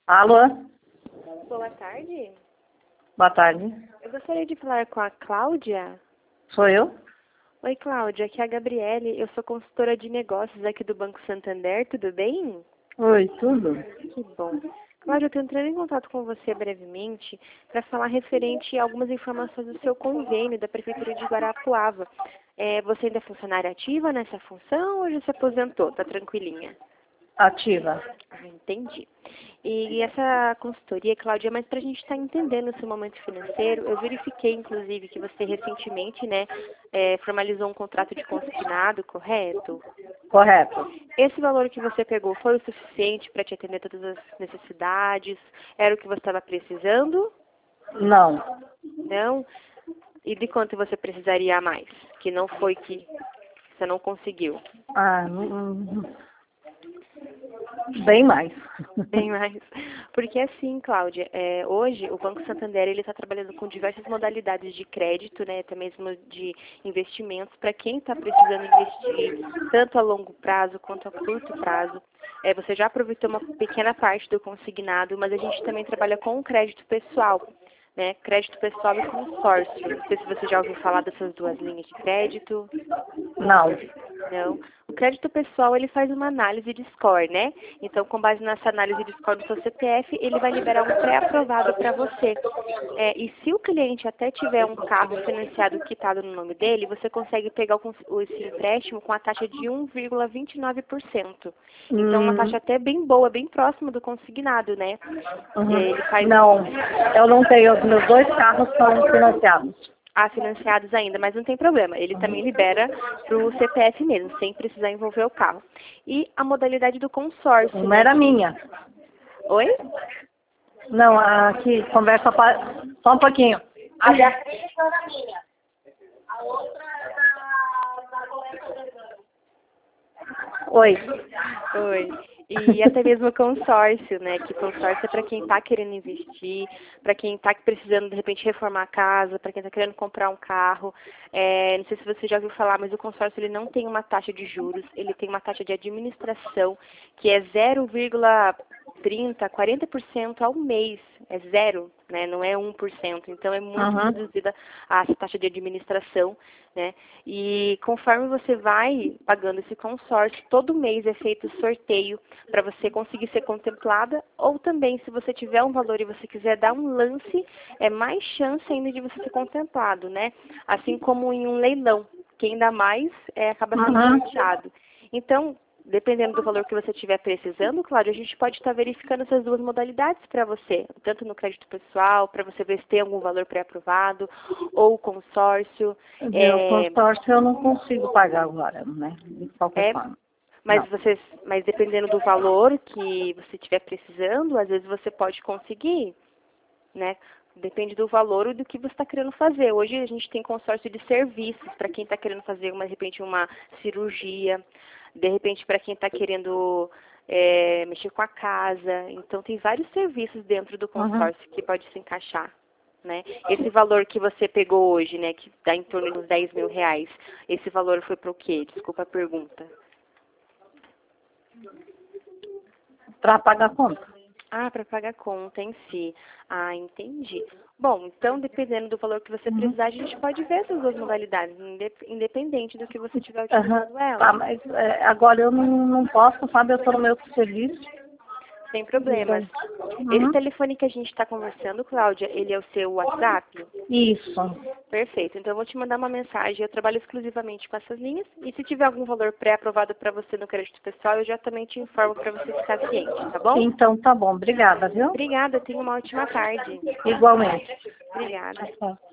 Alô? Boa tarde. Boa tarde. Eu gostaria de falar com a Cláudia. Sou eu? Oi, Cláudia. Aqui é a Gabriele. Eu sou consultora de negócios aqui do Banco Santander. Tudo bem? Oi, tudo? Que bom. Cláudia, eu estou entrando em contato com você brevemente para falar referente a algumas informações do seu convênio da Prefeitura de Guarapuava. Você ainda é funcionária ativa nessa função ou já se aposentou? Tá tranquilinha? Ativa. Ah, entendi. E essa consultoria, Cláudia, mas para a gente estar entendendo o seu momento financeiro, eu verifiquei, inclusive, que você recentemente, formalizou um contrato de consignado, correto? Correto. Esse valor que você pegou foi o suficiente para te atender todas as necessidades? Era o que você estava precisando? Não. Não? E de quanto você precisaria a mais? Que não foi que você não conseguiu? Bem mais. Bem mais. Porque assim, Cláudia, hoje o Banco Santander ele está trabalhando com diversas modalidades de crédito, né, até mesmo de investimentos, para quem está precisando investir tanto a longo prazo quanto a curto prazo. Você já aproveitou uma pequena parte do consignado, mas a gente também trabalha com o crédito pessoal, né, crédito pessoal e consórcio. Não sei se você já ouviu falar dessas duas linhas de crédito. Não. Não. O crédito pessoal, ele faz uma análise de score, né? Então, com base nessa análise de score do seu CPF, ele vai liberar um pré-aprovado para você. E se o cliente até tiver um carro financiado quitado no nome dele, você consegue pegar esse empréstimo com a taxa de 1,29%. Então, uma taxa até bem boa, bem próxima do consignado, né? Ele faz Não, eu não tenho. Os meus 2 carros são financiados. financiados ainda, mas não tem problema. Ele também libera para o CPF mesmo, sem precisar envolver o carro. E a modalidade do consórcio. Uma era minha. Oi? Não, aqui, conversa só um pouquinho. A Beatriz era minha. A outra da coleta. Oi. Oi. E até mesmo consórcio, né? Que consórcio é para quem está querendo investir, para quem está precisando, de repente, reformar a casa, para quem está querendo comprar um carro. Não sei se você já ouviu falar, mas o consórcio ele não tem uma taxa de juros, ele tem uma taxa de administração que é 0,30, 40% ao mês. É zero, né? Não é 1%. Então, é muito reduzida a taxa de administração, né? E conforme você vai pagando esse consórcio, todo mês é feito sorteio para você conseguir ser contemplada, ou também, se você tiver um valor e você quiser dar um lance, é mais chance ainda de você ser contemplado, né? Assim como em um leilão, quem dá mais acaba sendo sorteado. Então, dependendo do valor que você estiver precisando, Cláudia, a gente pode estar verificando essas duas modalidades para você, tanto no crédito pessoal, para você ver se tem algum valor pré-aprovado, ou o consórcio. O consórcio eu não consigo pagar agora, né? De qualquer forma. Mas dependendo do valor que você estiver precisando, às vezes você pode conseguir, né? Depende do valor e do que você está querendo fazer. Hoje a gente tem consórcio de serviços para quem está querendo fazer, de repente, uma cirurgia, de repente, para quem está querendo mexer com a casa. Então, tem vários serviços dentro do consórcio que pode se encaixar. Né? Esse valor que você pegou hoje, né, que dá em torno dos R$10.000, esse valor foi para o quê? Desculpa a pergunta. Para pagar a conta. Para pagar a conta em si. Entendi. Bom, então, dependendo do valor que você precisar, a gente pode ver essas duas modalidades, independente do que você tiver utilizando ela. Tá, mas agora eu não posso, sabe? Eu estou no meu serviço. Sem problemas. Esse telefone que a gente está conversando, Cláudia, ele é o seu WhatsApp? Isso. Perfeito. Então, eu vou te mandar uma mensagem. Eu trabalho exclusivamente com essas linhas. E se tiver algum valor pré-aprovado para você no crédito pessoal, eu já também te informo para você ficar ciente, tá bom? Então, tá bom. Obrigada, viu? Obrigada. Tenha uma ótima tarde. Igualmente. Obrigada. Tchau.